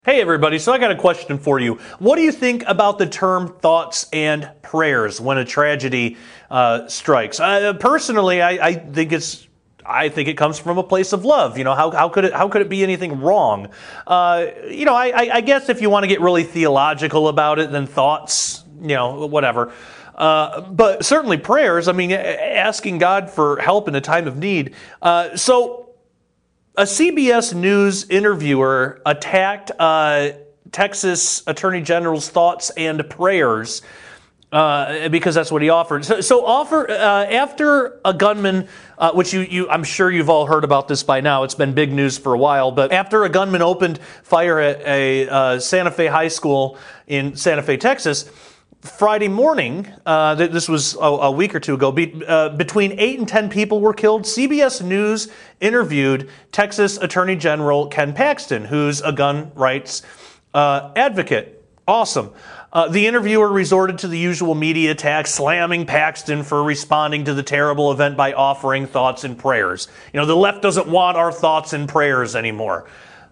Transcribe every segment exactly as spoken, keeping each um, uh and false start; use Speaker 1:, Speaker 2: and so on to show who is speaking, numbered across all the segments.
Speaker 1: Hey everybody, so I got a question for you. What do you think about the term thoughts and prayers when a tragedy uh, strikes? Uh, personally, I, I think it's I think it comes from a place of love. You know, how, how could it how could it be anything wrong? Uh, you know, I, I, I guess if you want to get really theological about it, then thoughts, you know, whatever. Uh, but certainly prayers. I mean, asking God for help in a time of need. Uh, so. A C B S News interviewer attacked uh, Texas Attorney General's thoughts and prayers uh, because that's what he offered. So, so offer uh, after a gunman, uh, which you, you, I'm sure you've all heard about this by now. It's been big news for a while. But after a gunman opened fire at a uh, Santa Fe high school in Santa Fe, Texas. Friday morning, uh, this was a, a week or two ago, be, uh, between eight and ten people were killed. C B S News interviewed Texas Attorney General Ken Paxton, who's a gun rights uh, advocate. Awesome. Uh, the interviewer resorted to the usual media attack, slamming Paxton for responding to the terrible event by offering thoughts and prayers. You know, the left doesn't want our thoughts and prayers anymore.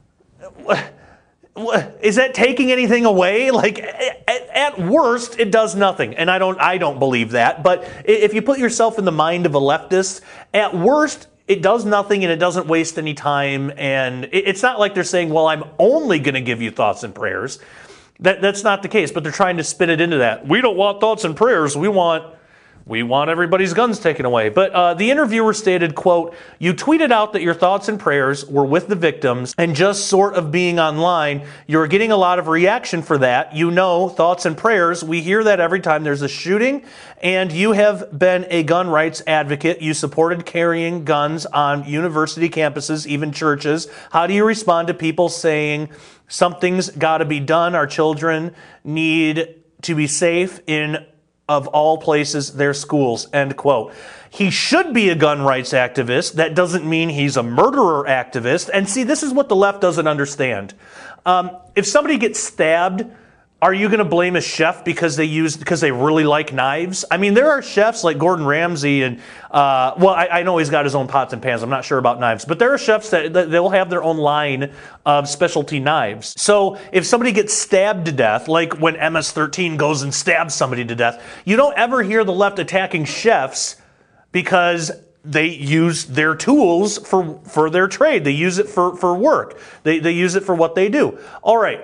Speaker 1: Is that taking anything away? Like, at worst, it does nothing, and I don't, I don't believe that. But if you put yourself in the mind of a leftist, at worst, it does nothing, and it doesn't waste any time. And it's not like they're saying, "Well, I'm only going to give you thoughts and prayers." That that's not the case. But they're trying to spin it into that. We don't want thoughts and prayers. We want. We want everybody's guns taken away. But uh, the interviewer stated, quote, "You tweeted out that your thoughts and prayers were with the victims, and just sort of being online, you're getting a lot of reaction for that. You know, thoughts and prayers, we hear that every time there's a shooting, and you have been a gun rights advocate. You supported carrying guns on university campuses, even churches. How do you respond to people saying something's got to be done? Our children need to be safe in of all places, their schools," end quote. He should be a gun rights activist. That doesn't mean he's a murderer activist. And see, this is what the left doesn't understand. Um, if somebody gets stabbed, are you going to blame a chef because they use because they really like knives? I mean, there are chefs like Gordon Ramsay and, uh, well, I, I know he's got his own pots and pans. I'm not sure about knives. But there are chefs that, that they'll have their own line of specialty knives. So if somebody gets stabbed to death, like when M S thirteen goes and stabs somebody to death, you don't ever hear the left attacking chefs because they use their tools for, for their trade. They use it for, for work. They, they use it for what they do. All right.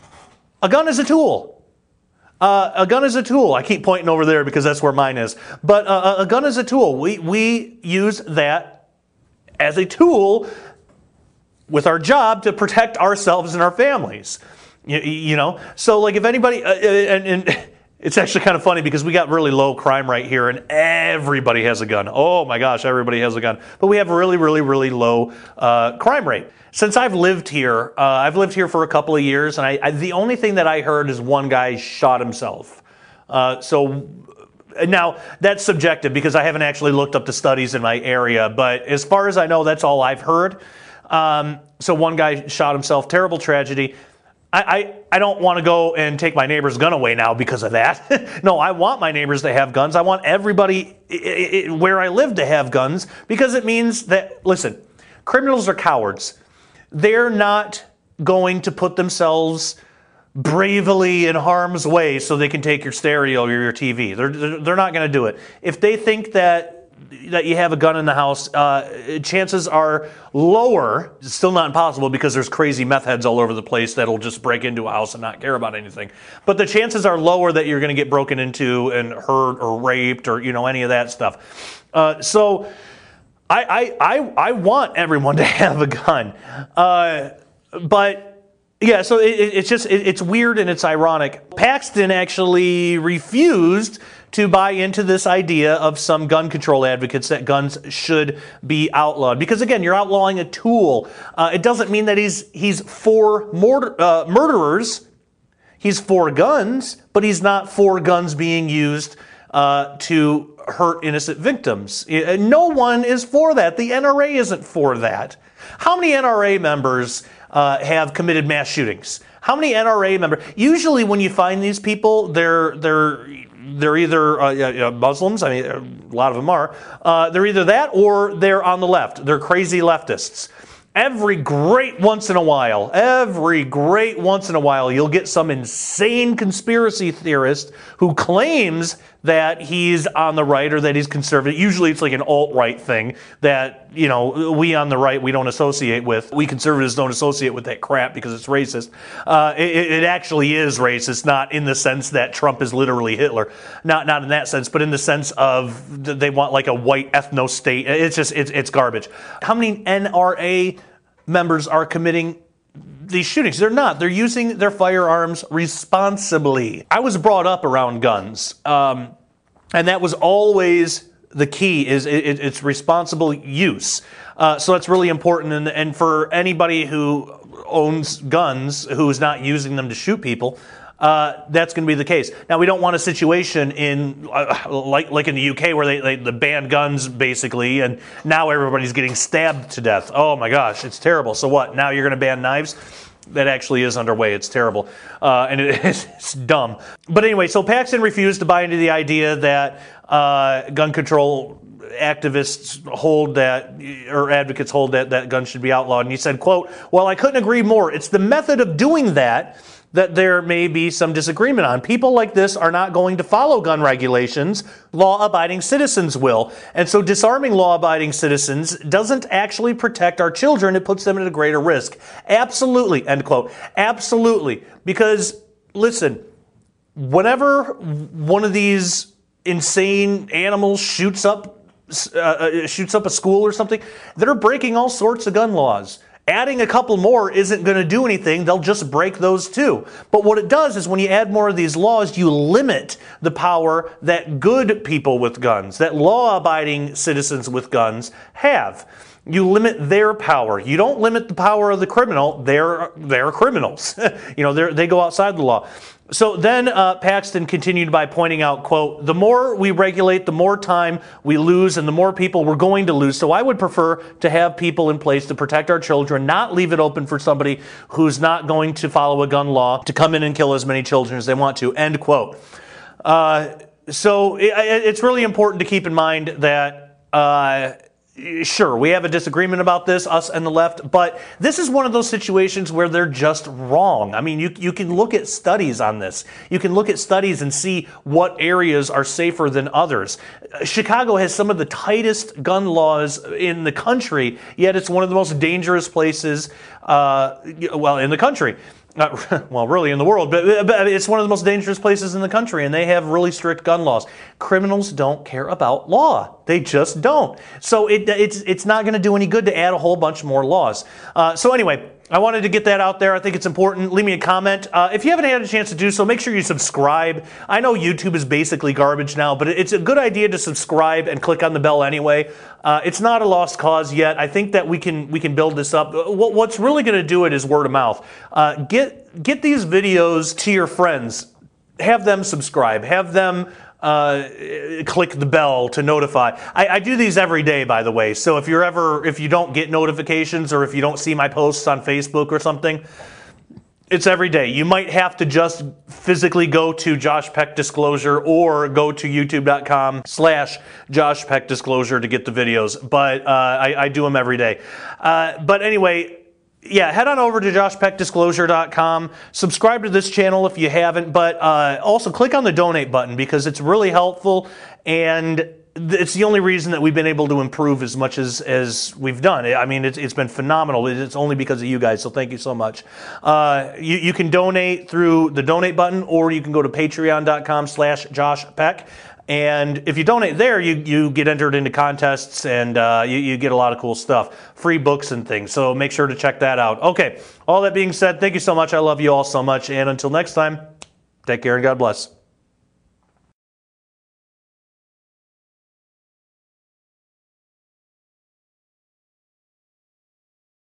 Speaker 1: A gun is a tool. Uh, a gun is a tool. I keep pointing over there because that's where mine is. But uh, a gun is a tool. We we use that as a tool with our job to protect ourselves and our families. You, you know. So like if anybody, uh, and, and it's actually kind of funny because we got really low crime right here, and everybody has a gun. Oh my gosh, everybody has a gun. But we have a really, really, really low uh, crime rate. Since I've lived here, uh, I've lived here for a couple of years, and I, I, the only thing that I heard is one guy shot himself. Uh, so now that's subjective because I haven't actually looked up the studies in my area, but as far as I know, that's all I've heard. Um, so one guy shot himself, terrible tragedy. I, I, I don't want to go and take my neighbor's gun away now because of that. No, I want my neighbors to have guns. I want everybody I, I, where I live to have guns because it means that, listen, criminals are cowards. They're not going to put themselves bravely in harm's way so they can take your stereo or your T V. They're, they're not going to do it. If they think that that you have a gun in the house, uh, chances are lower, it's still not impossible because there's crazy meth heads all over the place that'll just break into a house and not care about anything. But the chances are lower that you're going to get broken into and hurt or raped or, you know, any of that stuff. Uh, so... I, I, I want everyone to have a gun, uh, but yeah, so it, it's just, it, it's weird and it's ironic. Paxton actually refused to buy into this idea of some gun control advocates that guns should be outlawed. Because again, you're outlawing a tool. Uh, it doesn't mean that he's, he's for murder, uh, murderers. He's for guns, but he's not for guns being used uh, to hurt innocent victims. No one is for that. The N R A isn't for that. How many N R A members uh, have committed mass shootings? How many N R A members? Usually when you find these people, they're they're they're either uh, Muslims. I mean, a lot of them are. Uh, they're either that or they're on the left. They're crazy leftists. every great once in a while, every great once in a while, you'll get some insane conspiracy theorist who claims that he's on the right or that he's conservative. Usually it's like an alt-right thing that, you know, we on the right, we don't associate with. We conservatives don't associate with that crap because it's racist. Uh, it, it actually is racist, not in the sense that Trump is literally Hitler. Not not in that sense, but in the sense of they want like a white ethno-state. It's just, it's, it's garbage. How many N R A members are committing these shootings? They're not. They're using their firearms responsibly. I was brought up around guns, um, and that was always the key, is it, it, it's responsible use. Uh, so that's really important, and, and for anybody who owns guns who is not using them to shoot people, Uh, that's going to be the case. Now, we don't want a situation in uh, like like in the U K where they, they, they banned guns basically, and now everybody's getting stabbed to death. Oh my gosh, it's terrible. So what? Now you're going to ban knives? That actually is underway. It's terrible, uh, and it, it's dumb. But anyway, so Paxton refused to buy into the idea that uh, gun control activists hold that, or advocates hold that, that guns should be outlawed. And he said, quote, "Well, I couldn't agree more. It's the method of doing that that there may be some disagreement on. People like this are not going to follow gun regulations. Law-abiding citizens will. And so disarming law-abiding citizens doesn't actually protect our children. It puts them at a greater risk." Absolutely, end quote. Absolutely. Because, listen, whenever one of these insane animals shoots up, uh, shoots up a school or something, they're breaking all sorts of gun laws. Adding a couple more isn't going to do anything. They'll just break those too. But what it does is when you add more of these laws, you limit the power that good people with guns, that law-abiding citizens with guns have. You limit their power. You don't limit the power of the criminal. They're, they're criminals. You know, they're, they go outside the law. So then uh, Paxton continued by pointing out, quote, "The more we regulate, the more time we lose and the more people we're going to lose. So I would prefer to have people in place to protect our children, not leave it open for somebody who's not going to follow a gun law to come in and kill as many children as they want to," end quote. Uh, so it, it's really important to keep in mind that uh, sure, we have a disagreement about this, us and the left, but this is one of those situations where they're just wrong. I mean, you, you can look at studies on this. You can look at studies and see what areas are safer than others. Chicago has some of the tightest gun laws in the country, yet it's one of the most dangerous places, uh, well, in the country. Not, well, really in the world, but, but it's one of the most dangerous places in the country, and they have really strict gun laws. Criminals don't care about law. They just don't. So it, it's, it's not going to do any good to add a whole bunch more laws. Uh, so anyway, I wanted to get that out there. I think it's important. Leave me a comment. Uh, if you haven't had a chance to do so, make sure you subscribe. I know YouTube is basically garbage now, but it's a good idea to subscribe and click on the bell anyway. Uh, it's not a lost cause yet. I think that we can we can build this up. What, what's really going to do it is word of mouth. Uh, get get these videos to your friends. Have them subscribe. Have them uh, click the bell to notify. I, I do these every day, by the way. So if you're ever if you don't get notifications or if you don't see my posts on Facebook or something, it's every day. You might have to just physically go to Josh Peck Disclosure or go to youtube.com slash Josh Peck Disclosure to get the videos. But uh, I, I do them every day. Uh, but anyway, yeah, head on over to josh peck disclosure dot com. Subscribe to this channel if you haven't. But uh, also click on the donate button because it's really helpful, and it's the only reason that we've been able to improve as much as, as we've done. I mean, it's, it's been phenomenal. It's only because of you guys, so thank you so much. Uh, you, you can donate through the donate button, or you can go to patreon.com slash Josh Peck. And if you donate there, you, you get entered into contests, and uh, you, you get a lot of cool stuff, free books and things. So make sure to check that out. Okay, all that being said, thank you so much. I love you all so much. And until next time, take care and God bless.